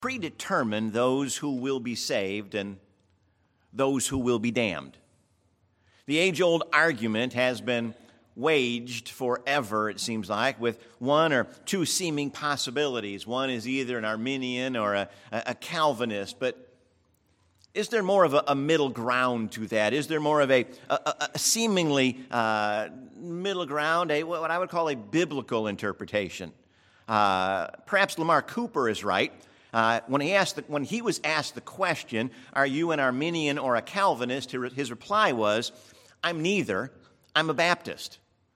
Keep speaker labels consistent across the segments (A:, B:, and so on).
A: predetermined those who will be saved and those who will be damned. The age-old argument has been waged forever, it seems like, with one or two seeming possibilities. One is either an Arminian or a Calvinist, but is there more of a middle ground to that? Is there more of a seemingly middle ground, what I would call a biblical interpretation? Perhaps Lamar Cooper is right. When he was asked the question, are you an Arminian or a Calvinist, his reply was, I'm neither, I'm a Baptist.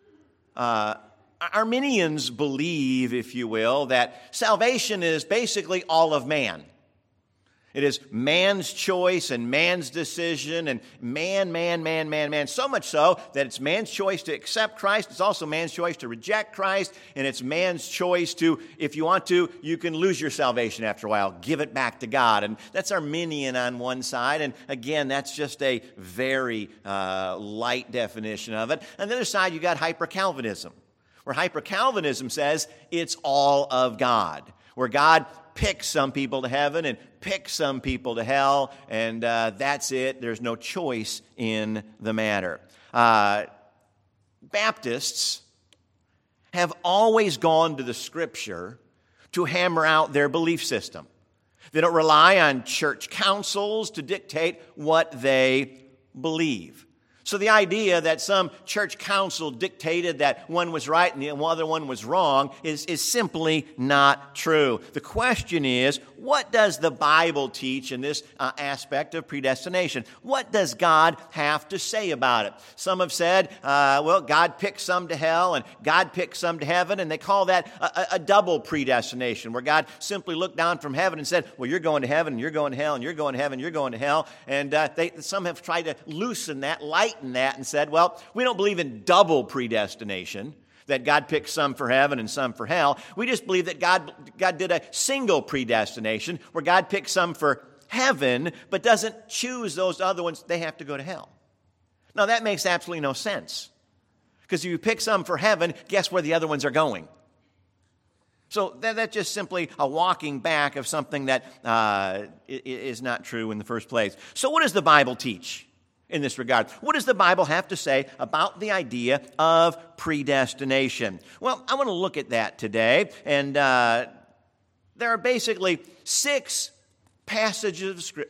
A: Arminians believe, if you will, that salvation is basically all of man. It is man's choice and man's decision and man. So much so that it's man's choice to accept Christ. It's also man's choice to reject Christ. And it's man's choice to, if you want to, you can lose your salvation after a while. Give it back to God. And that's Arminian on one side. And again, that's just a very light definition of it. On the other side, you got hyper-Calvinism, where hyper-Calvinism says it's all of God, where God picks some people to heaven and picks some people to hell, and that's it. There's no choice in the matter. Baptists have always gone to the Scripture to hammer out their belief system. They don't rely on church councils to dictate what they believe. So the idea that some church council dictated that one was right and the other one was wrong is simply not true. The question is, what does the Bible teach in this aspect of predestination? What does God have to say about it? Some have said, God picked some to hell and God picked some to heaven, and they call that a double predestination, where God simply looked down from heaven and said, well, you're going to heaven, and you're going to hell, and you're going to heaven, and you're going to hell. And some have tried to loosen that, lighten that, and said, well, we don't believe in double predestination, that God picked some for heaven and some for hell. We just believe that God did a single predestination where God picked some for heaven but doesn't choose those other ones. They have to go to hell. Now, that makes absolutely no sense, because if you pick some for heaven, guess where the other ones are going? So that's just simply a walking back of something that is not true in the first place. So what does the Bible teach in this regard? What does the Bible have to say about the idea of predestination? Well, I want to look at that today, and there are basically six passages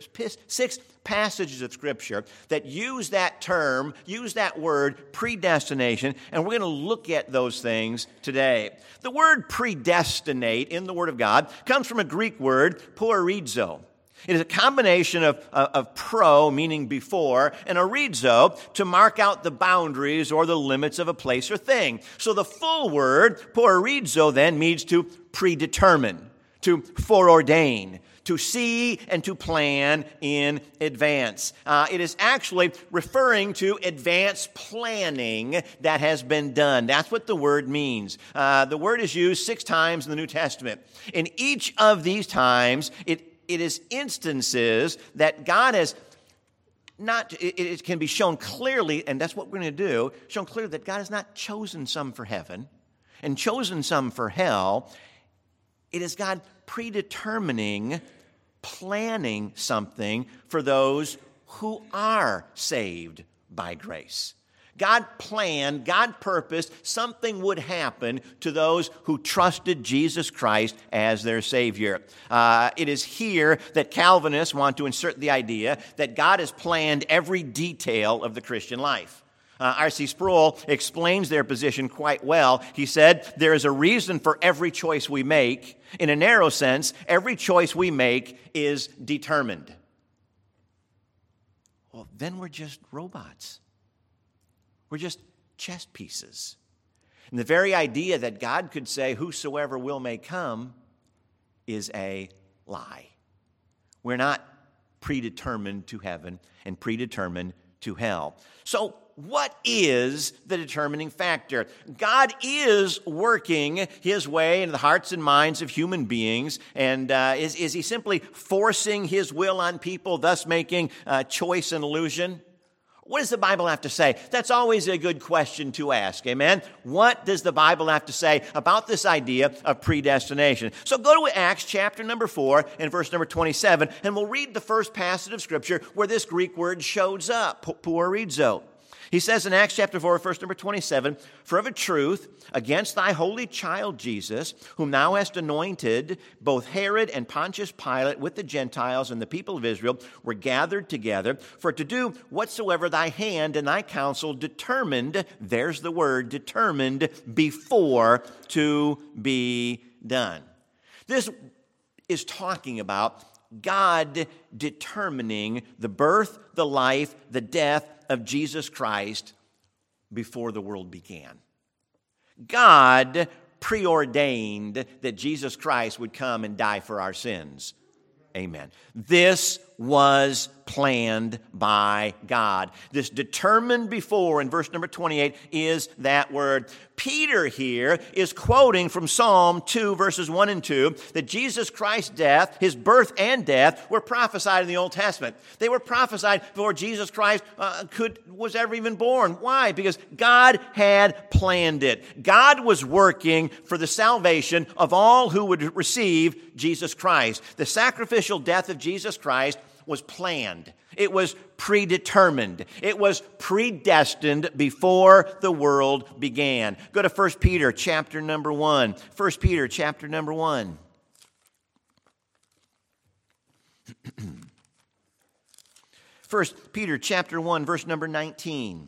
A: of Scripture that use that term, use that word, predestination, and we're going to look at those things today. The word predestinate in the Word of God comes from a Greek word, poerizo. It is a combination of pro, meaning before, and orizo, to mark out the boundaries or the limits of a place or thing. So the full word, poerizo, then means to predetermine, to foreordain, to see and to plan in advance. It is actually referring to advanced planning that has been done. That's what the word means. The word is used 6 times in the New Testament. In each of these times, it is instances that God has not, it can be shown clearly, and that's what we're going to do, shown clearly that God has not chosen some for heaven and chosen some for hell. It is God predetermining, planning something for those who are saved by grace. God planned, God purposed something would happen to those who trusted Jesus Christ as their Savior. It is here that Calvinists want to insert the idea that God has planned every detail of the Christian life. R.C. Sproul explains their position quite well. He said, there is a reason for every choice we make. In a narrow sense, every choice we make is determined. Well, then we're just robots. We're just chess pieces. And the very idea that God could say, whosoever will may come, is a lie. We're not predetermined to heaven and predetermined to hell. So what is the determining factor? God is working His way into the hearts and minds of human beings, and is He simply forcing His will on people, thus making choice an illusion? What does the Bible have to say? That's always a good question to ask, amen? What does the Bible have to say about this idea of predestination? So go to Acts chapter number 4 and verse number 27, and we'll read the first passage of Scripture where this Greek word shows up, puorizo. He says in Acts chapter 4, verse number 27, "For of a truth, against thy holy child Jesus, whom thou hast anointed, both Herod and Pontius Pilate with the Gentiles and the people of Israel were gathered together for to do whatsoever thy hand and thy counsel determined," there's the word, determined, "before to be done." This is talking about God determining the birth, the life, the death of Jesus Christ before the world began. God preordained that Jesus Christ would come and die for our sins. Amen. This was planned by God. This determined before in verse number 28 is that word. Peter here is quoting from Psalm 2 verses 1 and 2 that Jesus Christ's death, his birth and death, were prophesied in the Old Testament. They were prophesied before Jesus Christ was ever even born. Why? Because God had planned it. God was working for the salvation of all who would receive Jesus Christ. The sacrificial death of Jesus Christ was planned. It was predetermined. It was predestined before the world began. Go to 1 Peter chapter number 1. 1 Peter chapter number 1. First Peter chapter 1, verse number 19.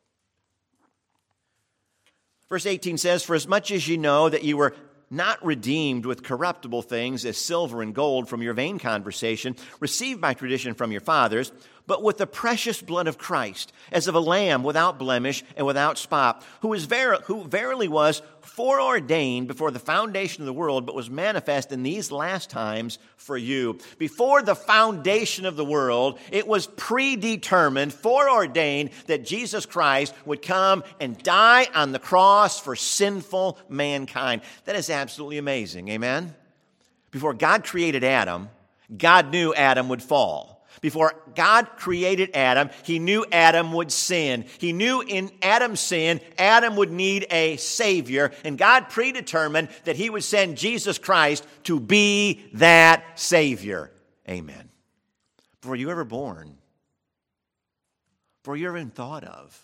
A: Verse 18 says, "For as much as you know that you were not redeemed with corruptible things as silver and gold from your vain conversation, received by tradition from your fathers, but with the precious blood of Christ, as of a lamb without blemish and without spot, who verily was foreordained before the foundation of the world, but was manifest in these last times for you." Before the foundation of the world, it was predetermined, foreordained that Jesus Christ would come and die on the cross for sinful mankind. That is absolutely amazing, amen? Before God created Adam, God knew Adam would fall. Before God created Adam, he knew Adam would sin. He knew in Adam's sin, Adam would need a Savior, and God predetermined that he would send Jesus Christ to be that Savior. Amen. Before you were ever born, before you were even thought of,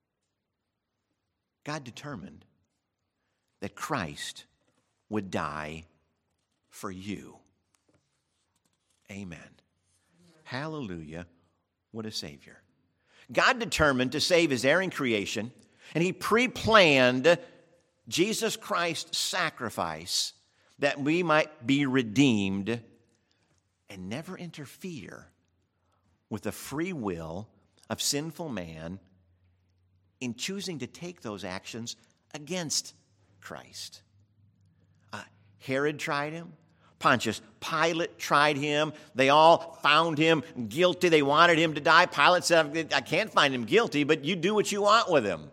A: God determined that Christ would die for you. Amen. Hallelujah. What a Savior. God determined to save his erring creation, and he pre-planned Jesus Christ's sacrifice that we might be redeemed and never interfere with the free will of sinful man in choosing to take those actions against Christ. Herod tried him. Pontius Pilate tried him. They all found him guilty. They wanted him to die. Pilate said, "I can't find him guilty, but you do what you want with him."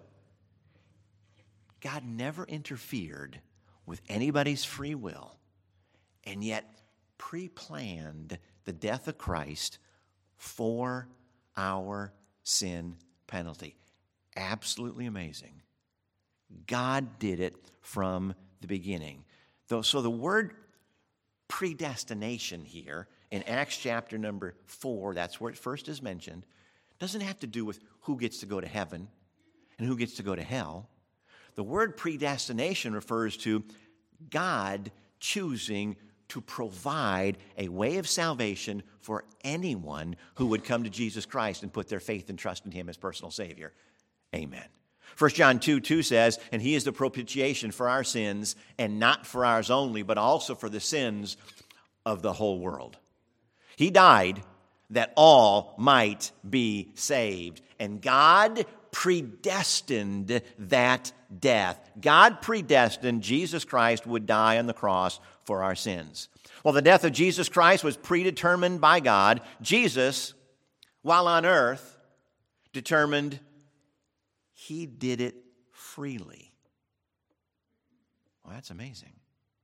A: God never interfered with anybody's free will, and yet pre-planned the death of Christ for our sin penalty. Absolutely amazing. God did it from the beginning. So the word predestination here in Acts chapter number 4, that's where it first is mentioned, doesn't have to do with who gets to go to heaven and who gets to go to hell. The word predestination refers to God choosing to provide a way of salvation for anyone who would come to Jesus Christ and put their faith and trust in him as personal Savior. Amen. 1 John 2:2 says, "And he is the propitiation for our sins, and not for ours only, but also for the sins of the whole world." He died that all might be saved. And God predestined that death. God predestined Jesus Christ would die on the cross for our sins. Well, the death of Jesus Christ was predetermined by God. Jesus, while on earth, determined he did it freely. Well, that's amazing.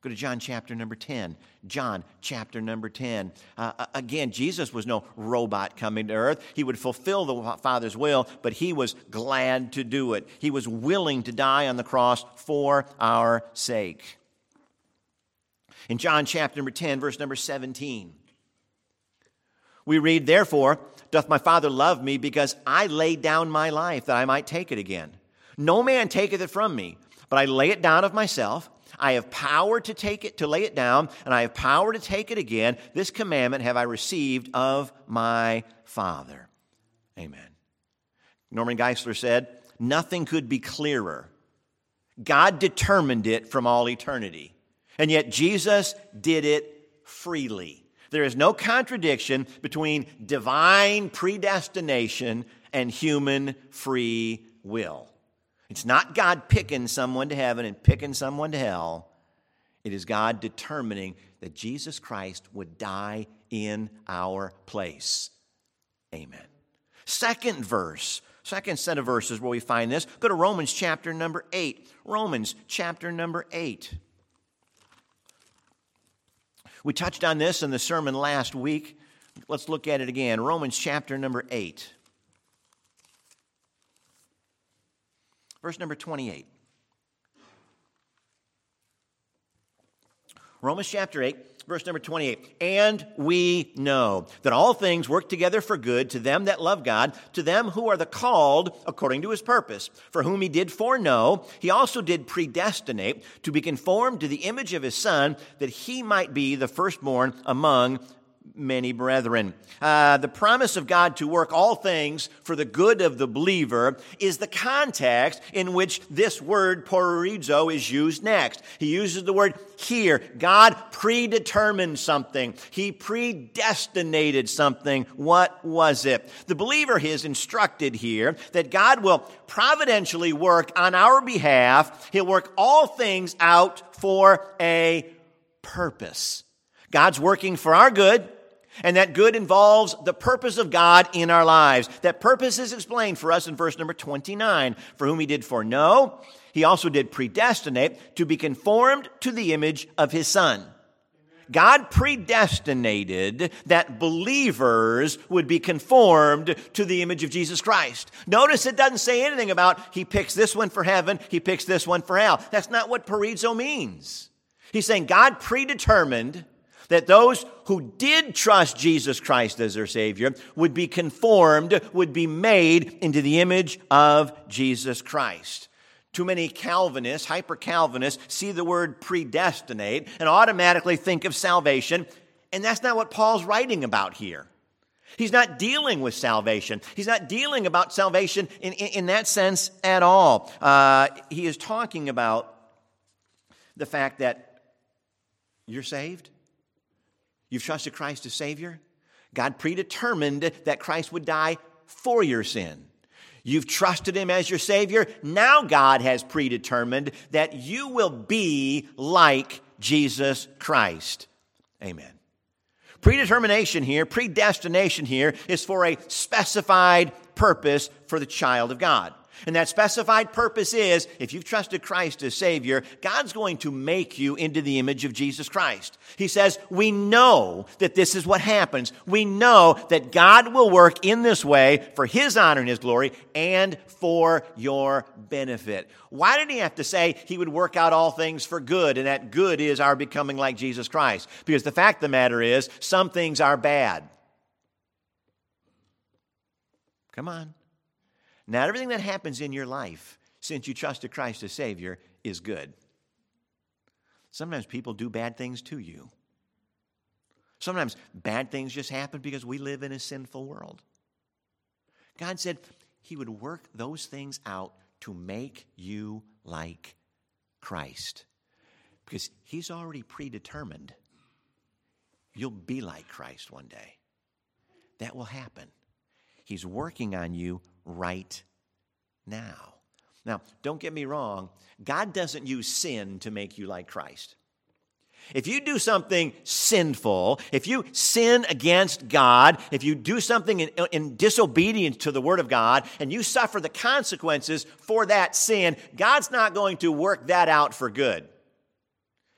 A: Go to John chapter number 10. John chapter number 10. Again, Jesus was no robot coming to earth. He would fulfill the Father's will, but he was glad to do it. He was willing to die on the cross for our sake. In John chapter number 10, verse number 17, we read, "Therefore doth my Father love me, because I laid down my life, that I might take it again. No man taketh it from me, but I lay it down of myself. I have power to take it, to lay it down, and I have power to take it again. This commandment have I received of my Father." Amen. Norman Geisler said, "Nothing could be clearer. God determined it from all eternity, and yet Jesus did it freely. There is no contradiction between divine predestination and human free will. It's not God picking someone to heaven and picking someone to hell. It is God determining that Jesus Christ would die in our place. Amen. Second set of verses where we find this. Go to Romans chapter number 8. Romans chapter number 8. We touched on this in the sermon last week. Let's look at it again. Romans chapter number 8. Verse number 28. Romans chapter 8, verse number 28. "And we know that all things work together for good to them that love God, to them who are the called according to his purpose. For whom he did foreknow, he also did predestinate to be conformed to the image of his Son, that he might be the firstborn among many brethren." The promise of God to work all things for the good of the believer is the context in which this word porizo is used next. He uses the word here. God predetermined something. He predestinated something. What was it? The believer is instructed here that God will providentially work on our behalf. He'll work all things out for a purpose. God's working for our good, and that good involves the purpose of God in our lives. That purpose is explained for us in verse number 29. "For whom he did foreknow, he also did predestinate to be conformed to the image of his Son." God predestinated that believers would be conformed to the image of Jesus Christ. Notice it doesn't say anything about he picks this one for heaven, he picks this one for hell. That's not what porizo means. He's saying God predetermined that those who did trust Jesus Christ as their Savior would be conformed, would be made into the image of Jesus Christ. Too many Calvinists, hyper-Calvinists, see the word predestinate and automatically think of salvation, and that's not what Paul's writing about here. He's not dealing with salvation. He's not dealing about salvation in that sense at all. He is talking about the fact that you're saved. You've trusted Christ as Savior. God predetermined that Christ would die for your sin. You've trusted him as your Savior. Now God has predetermined that you will be like Jesus Christ. Amen. Predetermination here, predestination here, is for a specified purpose for the child of God. And that specified purpose is, if you've trusted Christ as Savior, God's going to make you into the image of Jesus Christ. He says, we know that this is what happens. We know that God will work in this way for his honor and his glory and for your benefit. Why did he have to say he would work out all things for good, and that good is our becoming like Jesus Christ? Because the fact of the matter is, some things are bad. Come on. Not everything that happens in your life since you trusted Christ as Savior is good. Sometimes people do bad things to you. Sometimes bad things just happen because we live in a sinful world. God said he would work those things out to make you like Christ. Because he's already predetermined you'll be like Christ one day. That will happen. He's working on you right now. Now, don't get me wrong. God doesn't use sin to make you like Christ. If you do something sinful, if you sin against God, if you do something in disobedience to the Word of God, and you suffer the consequences for that sin, God's not going to work that out for good.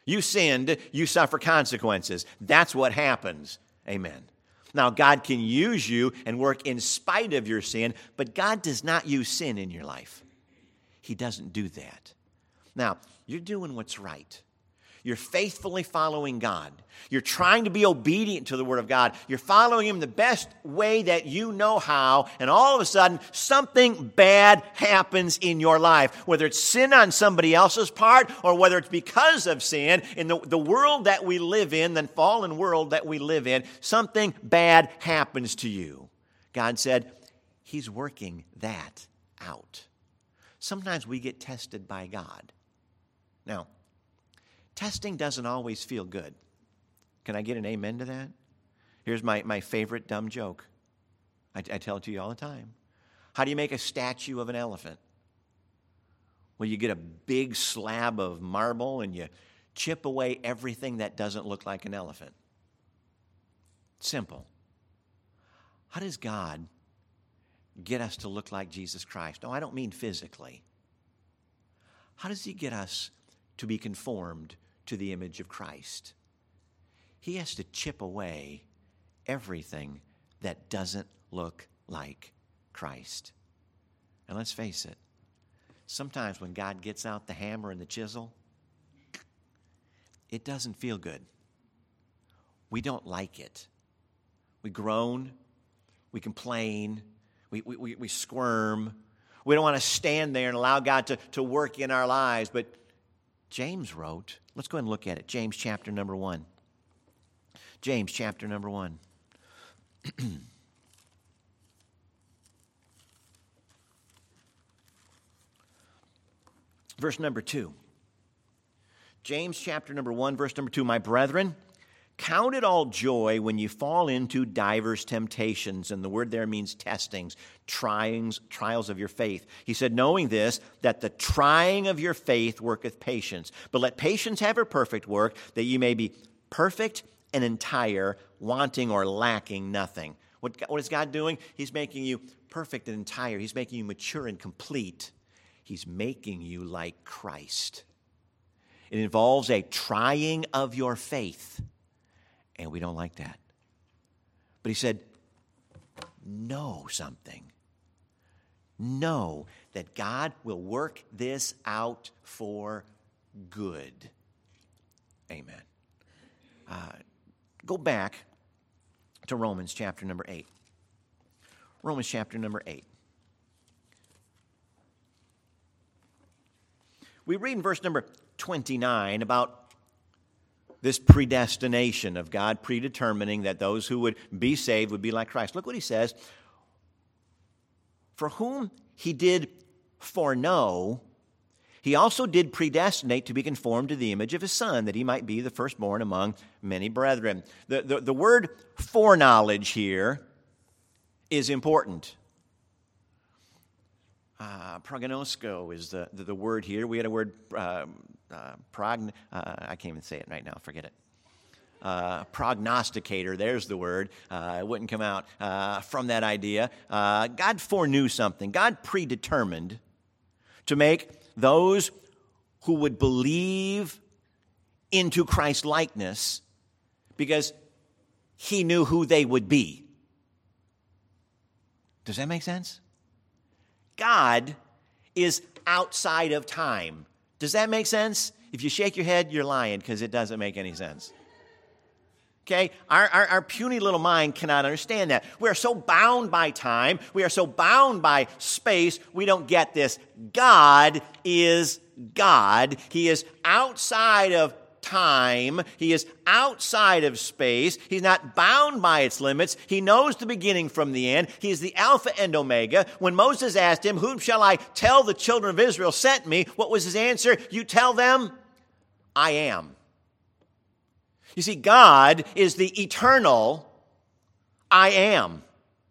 A: You sinned, you suffer consequences. That's what happens. Amen. Now, God can use you and work in spite of your sin, but God does not use sin in your life. He doesn't do that. Now, you're doing what's right. You're faithfully following God. You're trying to be obedient to the Word of God. You're following Him the best way that you know how, and all of a sudden, something bad happens in your life. Whether it's sin on somebody else's part, or whether it's because of sin, in the world that we live in, the fallen world that we live in, something bad happens to you. God said, He's working that out. Sometimes we get tested by God. Now, testing doesn't always feel good. Can I get an amen to that? Here's my favorite dumb joke. I tell it to you all the time. How do you make a statue of an elephant? Well, you get a big slab of marble and you chip away everything that doesn't look like an elephant. Simple. How does God get us to look like Jesus Christ? No, I don't mean physically. How does He get us to be conformed to the image of Christ? He has to chip away everything that doesn't look like Christ. And let's face it, sometimes when God gets out the hammer and the chisel, it doesn't feel good. We don't like it. We groan, we complain, we squirm. We don't want to stand there and allow God to work in our lives. But James wrote, let's go ahead and look at it. James chapter number 1. James chapter number 1. Verse number 2. James chapter number 1, verse number 2. My brethren, count it all joy when you fall into divers temptations. And the word there means testings, trials of your faith. He said, knowing this, that the trying of your faith worketh patience. But let patience have her perfect work, that you may be perfect and entire, wanting or lacking nothing. What is God doing? He's making you perfect and entire. He's making you mature and complete. He's making you like Christ. It involves a trying of your faith. And we don't like that. But he said, know something. Know that God will work this out for good. Amen. Go back to Romans chapter number 8. Romans chapter number 8. We read in verse number 29 about this predestination of God predetermining that those who would be saved would be like Christ. Look what he says. For whom he did foreknow, he also did predestinate to be conformed to the image of his Son, that he might be the firstborn among many brethren. The word foreknowledge here is important. Prognosko is the word here. We had a word, I can't even say it right now, forget it. Prognosticator, there's the word. It wouldn't come out from that idea. God foreknew something. God predetermined to make those who would believe into Christ's likeness because he knew who they would be. Does that make sense? God is outside of time. Does that make sense? If you shake your head, you're lying because it doesn't make any sense. Okay? Our puny little mind cannot understand that. We are so bound by time. We are so bound by space. We don't get this. God is God. He is outside of time. He is outside of space. He's not bound by its limits. He knows the beginning from the end. He is the Alpha and Omega. When Moses asked him, whom shall I tell the children of Israel sent me? What was his answer? You tell them, I am. You see, God is the eternal I am.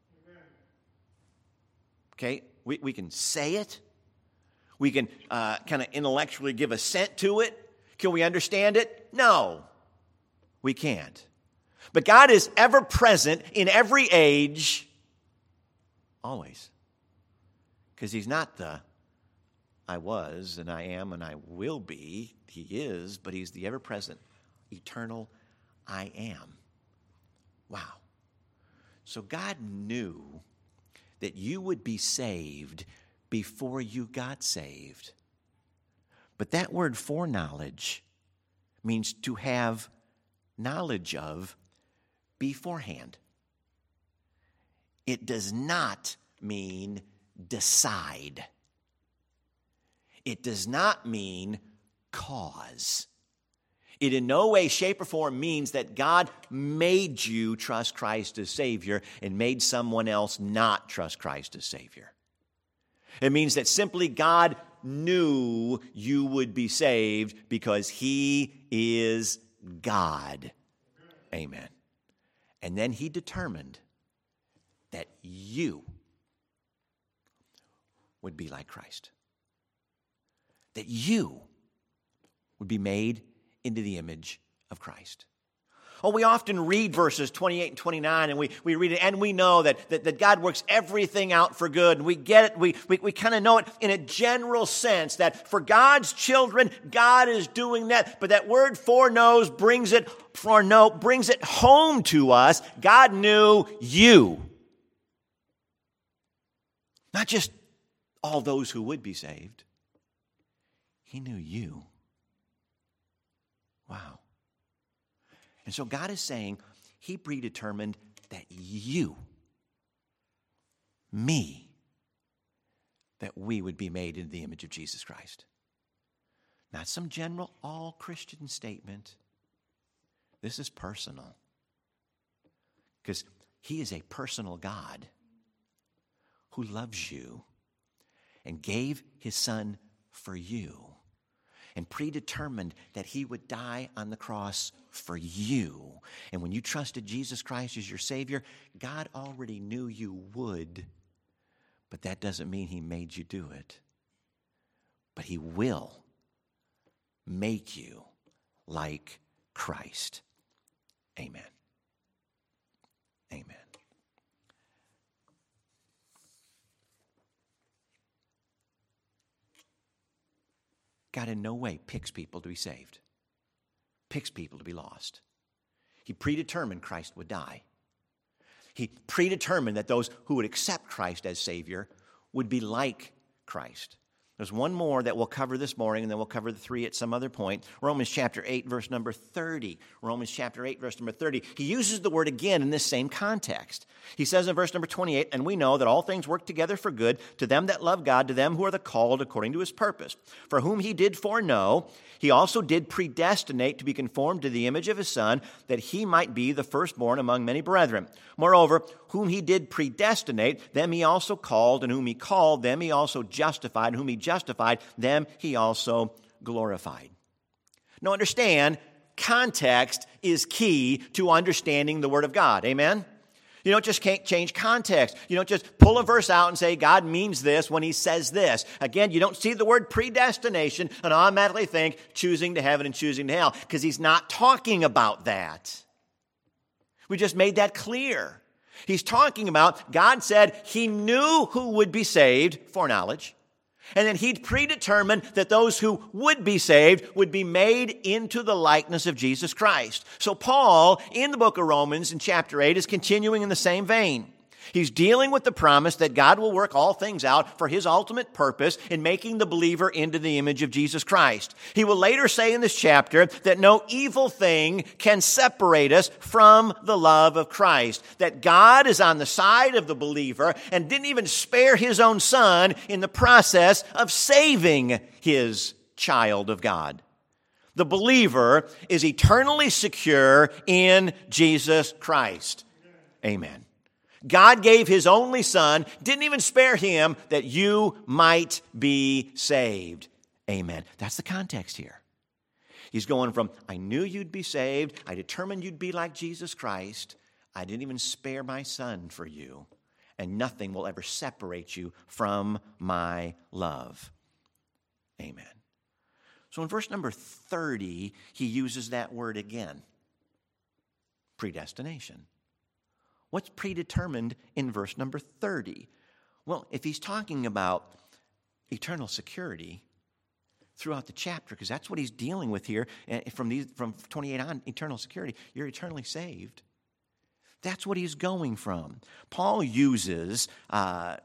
A: Okay, we can say it. We can kind of intellectually give assent to it. Can we understand it? No, we can't. But God is ever present in every age, always. Because he's not the I was, and I am, and I will be. He is, but he's the ever-present, eternal I am. Wow. So God knew that you would be saved before you got saved. But that word foreknowledge means to have knowledge of beforehand. It does not mean decide. It does not mean cause. It in no way, shape, or form means that God made you trust Christ as Savior and made someone else not trust Christ as Savior. It means that simply God knew you would be saved because He is God. Amen. And then He determined that you would be like Christ. That you would be made into the image of Christ. Oh, we often read verses 28 and 29, and we read it, and we know that God works everything out for good, and we get it, we kind of know it in a general sense, that for God's children, God is doing that, but that word foreknows brings it home to us. God knew you. Not just all those who would be saved. He knew you. Wow. And so God is saying He predetermined that you, me, that we would be made in the image of Jesus Christ. Not some general all-Christian statement. This is personal. Because He is a personal God who loves you and gave His Son for you and predetermined that He would die on the cross for you. And when you trusted Jesus Christ as your Savior, God already knew you would, but that doesn't mean He made you do it. But He will make you like Christ. Amen. Amen. God in no way picks people to be saved, picks people to be lost. He predetermined Christ would die. He predetermined that those who would accept Christ as Savior would be like Christ. There's one more that we'll cover this morning, and then we'll cover the three at some other point. Romans chapter 8, verse number 30. Romans chapter 8, verse number 30. He uses the word again in this same context. He says in verse number 28, and we know that all things work together for good to them that love God, to them who are the called according to His purpose. For whom He did foreknow, He also did predestinate to be conformed to the image of His Son, that He might be the firstborn among many brethren. Moreover, whom He did predestinate, them He also called, and whom He called, them He also justified, and whom He justified, them He also glorified. Now understand, context is key to understanding the Word of God. Amen? You don't just can't change context. You don't just pull a verse out and say God means this when He says this. Again, you don't see the word predestination and automatically think choosing to heaven and choosing to hell, because He's not talking about that. We just made that clear. He's talking about God said He knew who would be saved, foreknowledge, and then He'd predetermined that those who would be saved would be made into the likeness of Jesus Christ. So Paul, in the book of Romans in chapter 8, is continuing in the same vein. He's dealing with the promise that God will work all things out for His ultimate purpose in making the believer into the image of Jesus Christ. He will later say in this chapter that no evil thing can separate us from the love of Christ, that God is on the side of the believer and didn't even spare His own Son in the process of saving His child of God. The believer is eternally secure in Jesus Christ. Amen. God gave His only Son, didn't even spare Him, that you might be saved. Amen. That's the context here. He's going from, I knew you'd be saved, I determined you'd be like Jesus Christ, I didn't even spare my Son for you, and nothing will ever separate you from my love. Amen. So in verse number 30, he uses that word again, predestination. What's predetermined in verse number 30? Well, if he's talking about eternal security throughout the chapter, because that's what he's dealing with here. And from 28 on, eternal security. You're eternally saved. That's what he's going from. Paul uses 5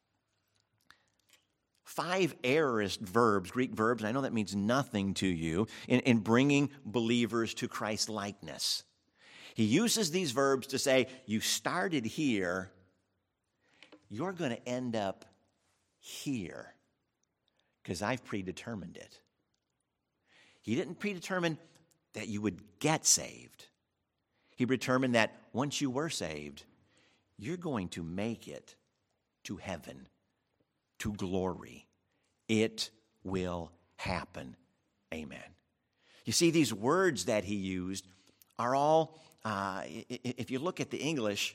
A: aorist verbs, Greek verbs, and I know that means nothing to you, in bringing believers to Christ-likeness. He uses these verbs to say, you started here, you're going to end up here, because I've predetermined it. He didn't predetermine that you would get saved. He determined that once you were saved, you're going to make it to heaven, to glory. It will happen. Amen. You see, these words that he used are all, if you look at the English,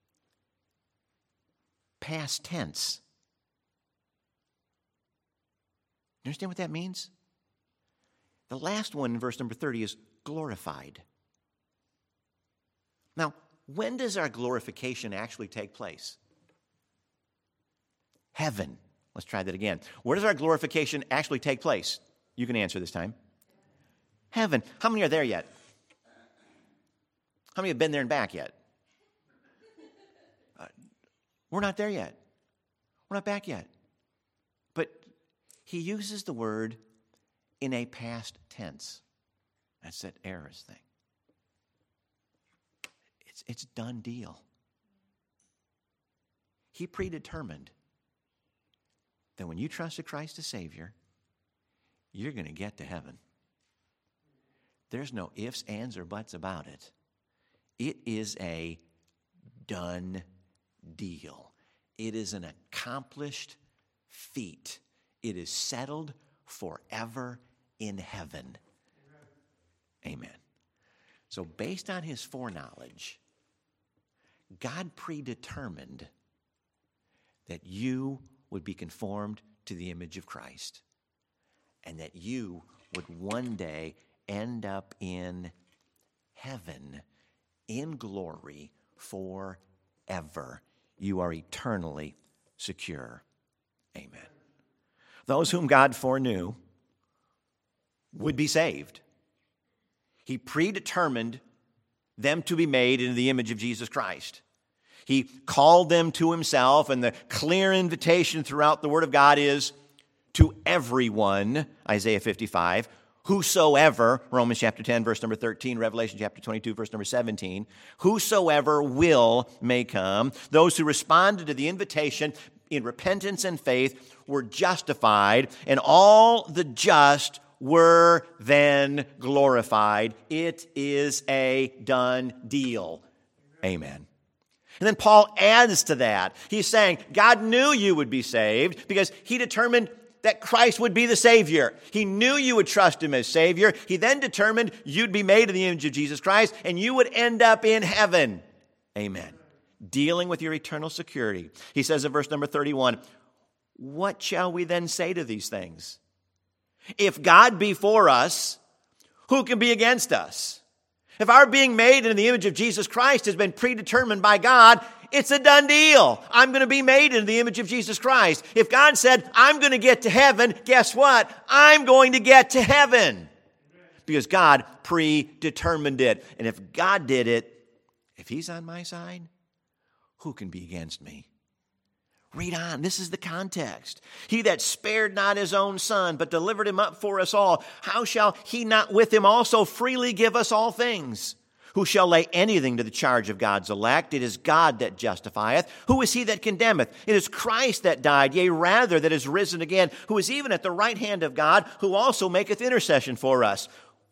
A: past tense. You understand what that means? The last one in verse number 30 is glorified. Now, when does our glorification actually take place? Heaven. Let's try that again. Where does our glorification actually take place? You can answer this time. Heaven. How many are there yet? How many have been there and back yet? We're not there yet. We're not back yet. But he uses the word in a past tense. That's that aorist thing. It's done deal. He predetermined that when you trusted Christ as Savior, you're going to get to heaven. There's no ifs, ands, or buts about it. It is a done deal. It is an accomplished feat. It is settled forever in heaven. Amen. So based on his foreknowledge, God predetermined that you would be conformed to the image of Christ and that you would one day end up in heaven in glory forever. You are eternally secure. Amen. Those whom God foreknew would be saved. He predetermined them to be made into the image of Jesus Christ. He called them to himself, and the clear invitation throughout the Word of God is to everyone, Isaiah 55, whosoever, Romans chapter 10, verse number 13, Revelation chapter 22, verse number 17, whosoever will may come. Those who responded to the invitation in repentance and faith were justified, and all the just were then glorified. It is a done deal. Amen. And then Paul adds to that. He's saying, God knew you would be saved because he determined that Christ would be the Savior. He knew you would trust him as Savior. He then determined you'd be made in the image of Jesus Christ and you would end up in heaven. Amen. Dealing with your eternal security. He says in verse number 31, what shall we then say to these things? If God be for us, who can be against us? If our being made in the image of Jesus Christ has been predetermined by God, it's a done deal. I'm going to be made in the image of Jesus Christ. If God said, I'm going to get to heaven, guess what? I'm going to get to heaven. Because God predetermined it. And if God did it, if he's on my side, who can be against me? Read on. This is the context. He that spared not his own son, but delivered him up for us all, how shall he not with him also freely give us all things? Who shall lay anything to the charge of God's elect? It is God that justifieth. Who is he that condemneth? It is Christ that died, yea, rather that is risen again, who is even at the right hand of God, who also maketh intercession for us.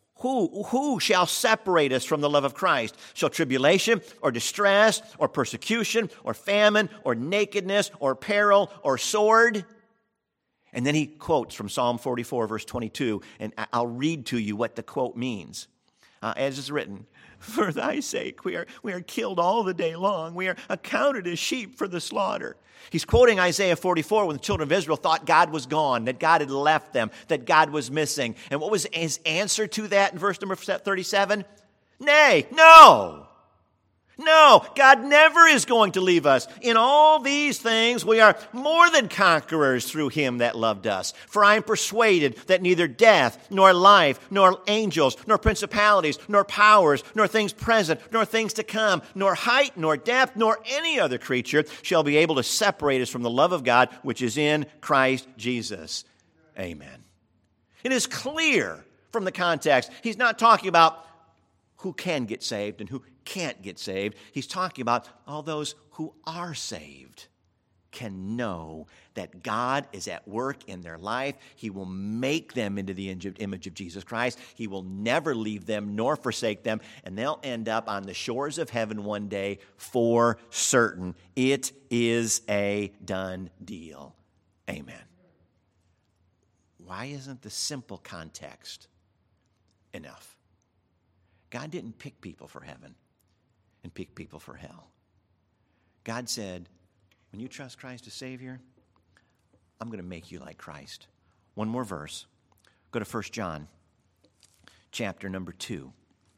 A: Who shall separate us from the love of Christ? Shall tribulation or distress or persecution or famine or nakedness or peril or sword? And then he quotes from Psalm 44, verse 22, and I'll read to you what the quote means. As is written, for thy sake we are killed all the day long. We are accounted as sheep for the slaughter. He's quoting Isaiah 44 when the children of Israel thought God was gone, that God had left them, that God was missing. And what was his answer to that in verse number 37? Nay, no. No, God never is going to leave us. In all these things, we are more than conquerors through him that loved us. For I am persuaded that neither death, nor life, nor angels, nor principalities, nor powers, nor things present, nor things to come, nor height, nor depth, nor any other creature shall be able to separate us from the love of God, which is in Christ Jesus. Amen. It is clear from the context, he's not talking about who can get saved and who can't get saved. He's talking about all those who are saved can know that God is at work in their life. He will make them into the image of Jesus Christ. He will never leave them nor forsake them, and they'll end up on the shores of heaven one day for certain. It is a done deal. Amen. Why isn't the simple context enough? God didn't pick people for heaven and pick people for hell. God said, when you trust Christ as Savior, I'm going to make you like Christ. One more verse. Go to 1 John, chapter number 2.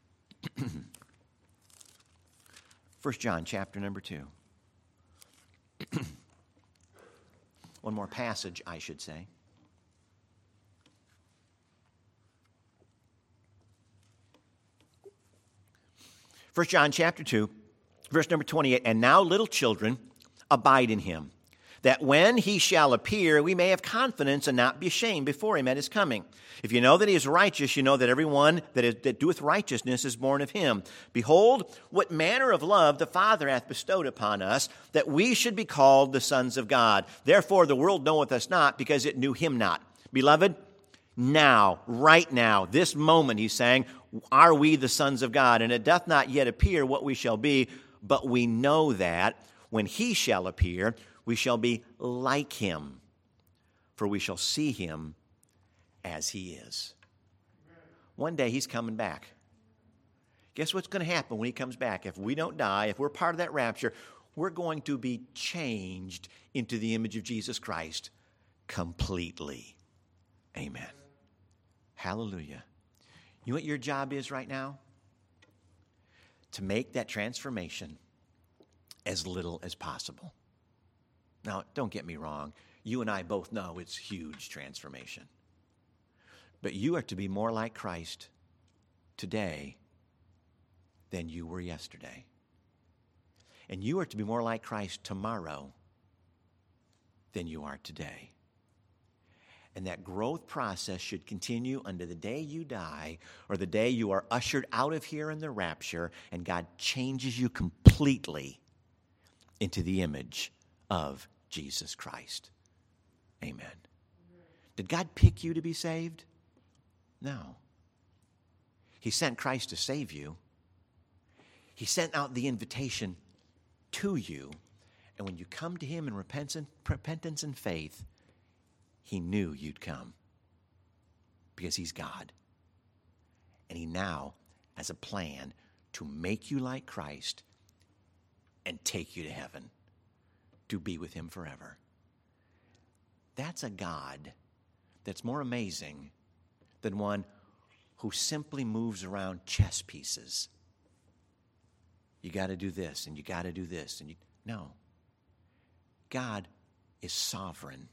A: 1 John, chapter number 2. One more passage, I should say. 1 John chapter 2, verse number 28, and now little children, abide in him, that when he shall appear, we may have confidence and not be ashamed before him at his coming. If you know that he is righteous, you know that everyone that doeth righteousness is born of him. Behold, what manner of love the Father hath bestowed upon us, that we should be called the sons of God. Therefore the world knoweth us not, because it knew him not. Beloved, now, right now, this moment, he's saying, are we the sons of God? And it doth not yet appear what we shall be, but we know that when he shall appear, we shall be like him, for we shall see him as he is. One day he's coming back. Guess what's going to happen when he comes back? If we don't die, if we're part of that rapture, we're going to be changed into the image of Jesus Christ completely. Amen. Hallelujah. You know what your job is right now? To make that transformation as little as possible. Now, don't get me wrong. You and I both know it's huge transformation. But you are to be more like Christ today than you were yesterday. And you are to be more like Christ tomorrow than you are today. And that growth process should continue unto the day you die or the day you are ushered out of here in the rapture and God changes you completely into the image of Jesus Christ. Amen. Did God pick you to be saved? No. He sent Christ to save you. He sent out the invitation to you. And when you come to him in repentance and faith, he knew you'd come because he's God. And he now has a plan to make you like Christ and take you to heaven to be with him forever. That's a God that's more amazing than one who simply moves around chess pieces. You got to do this and you got to do this. No. God is sovereign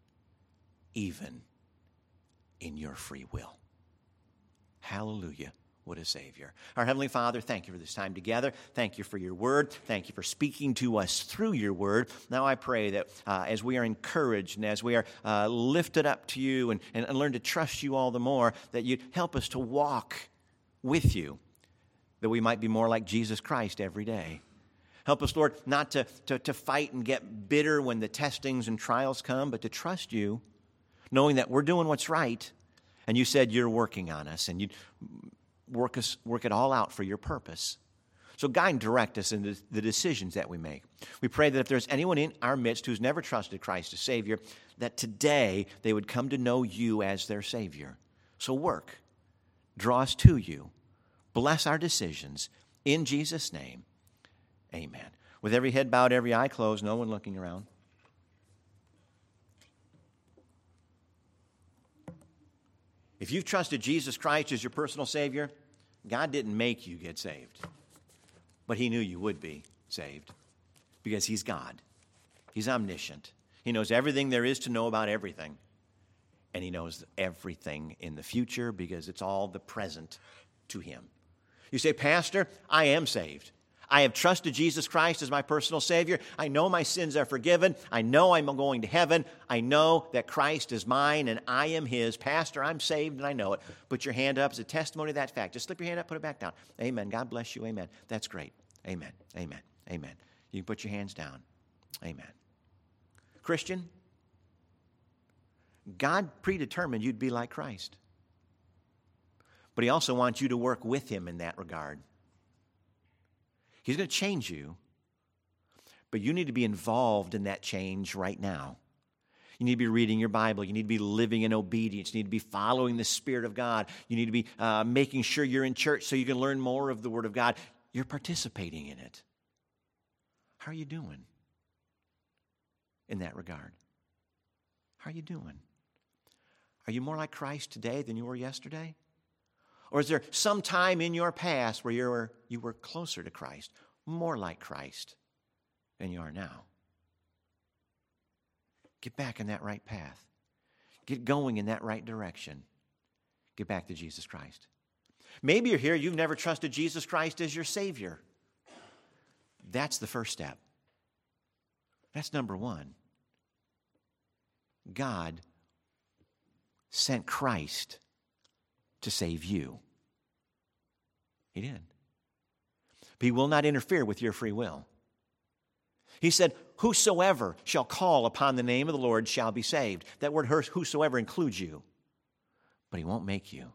A: even in your free will. Hallelujah. What a Savior. Our Heavenly Father, thank you for this time together. Thank you for your word. Thank you for speaking to us through your word. Now I pray that as we are encouraged and as we are lifted up to you and learn to trust you all the more, that you'd help us to walk with you, that we might be more like Jesus Christ every day. Help us, Lord, not to fight and get bitter when the testings and trials come, but to trust you, knowing that we're doing what's right, and you said you're working on us, and you work it all out for your purpose. So guide and direct us in the decisions that we make. We pray that if there's anyone in our midst who's never trusted Christ as Savior, that today they would come to know you as their Savior. So work. Draw us to you. Bless our decisions. In Jesus' name, amen. With every head bowed, every eye closed, no one looking around. If you've trusted Jesus Christ as your personal Savior, God didn't make you get saved. But he knew you would be saved because he's God. He's omniscient. He knows everything there is to know about everything. And he knows everything in the future because it's all the present to him. You say, Pastor, I am saved. I have trusted Jesus Christ as my personal Savior. I know my sins are forgiven. I know I'm going to heaven. I know that Christ is mine and I am his. Pastor, I'm saved and I know it. Put your hand up as a testimony to that fact. Just slip your hand up, put it back down. Amen. God bless you. Amen. That's great. Amen. Amen. Amen. You can put your hands down. Amen. Christian, God predetermined you'd be like Christ. But he also wants you to work with him in that regard. He's going to change you, but you need to be involved in that change right now. You need to be reading your Bible. You need to be living in obedience. You need to be following the Spirit of God. You need to be making sure you're in church so you can learn more of the Word of God. You're participating in it. How are you doing in that regard? How are you doing? Are you more like Christ today than you were yesterday? Or is there some time in your past where you were closer to Christ, more like Christ than you are now? Get back in that right path. Get going in that right direction. Get back to Jesus Christ. Maybe you're here, you've never trusted Jesus Christ as your Savior. That's the first step. That's number one. God sent Christ to save you. He did. But he will not interfere with your free will. He said, whosoever shall call upon the name of the Lord shall be saved. That word whosoever includes you. But he won't make you.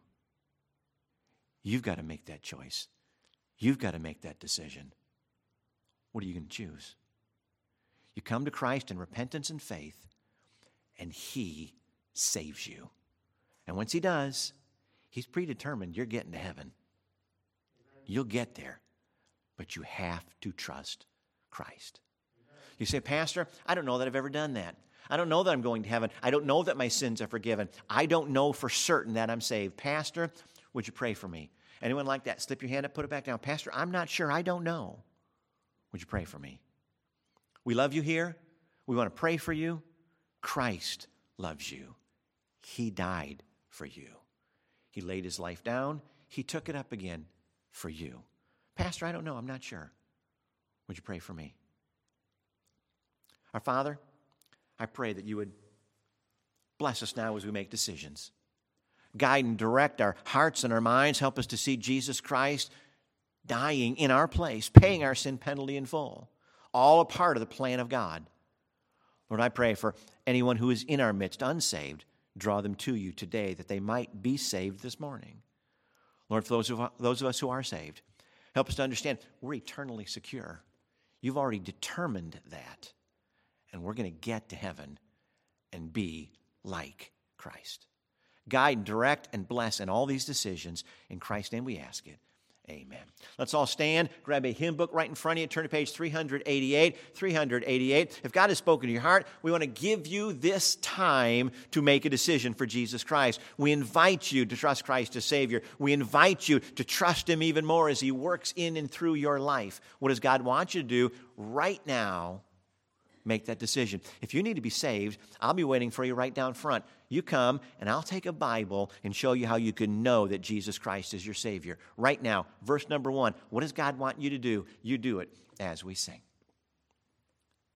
A: You've got to make that choice. You've got to make that decision. What are you going to choose? You come to Christ in repentance and faith, and he saves you. And once he does, he's predetermined you're getting to heaven. You'll get there, but you have to trust Christ. You say, Pastor, I don't know that I've ever done that. I don't know that I'm going to heaven. I don't know that my sins are forgiven. I don't know for certain that I'm saved. Pastor, would you pray for me? Anyone like that? Slip your hand up, put it back down. Pastor, I'm not sure. I don't know. Would you pray for me? We love you here. We want to pray for you. Christ loves you. He died for you. He laid his life down. He took it up again for you. Pastor, I don't know. I'm not sure. Would you pray for me? Our Father, I pray that you would bless us now as we make decisions. Guide and direct our hearts and our minds. Help us to see Jesus Christ dying in our place, paying our sin penalty in full. All a part of the plan of God. Lord, I pray for anyone who is in our midst unsaved, draw them to you today that they might be saved this morning. Lord, for those of us who are saved, help us to understand we're eternally secure. You've already determined that. And we're going to get to heaven and be like Christ. Guide, direct, and bless in all these decisions. In Christ's name we ask it. Amen. Let's all stand. Grab a hymn book right in front of you. Turn to page 388. 388. If God has spoken to your heart, we want to give you this time to make a decision for Jesus Christ. We invite you to trust Christ as Savior. We invite you to trust him even more as he works in and through your life. What does God want you to do right now? Make that decision. If you need to be saved, I'll be waiting for you right down front. You come, and I'll take a Bible and show you how you can know that Jesus Christ is your Savior. Right now, verse number 1. What does God want you to do? You do it as we sing.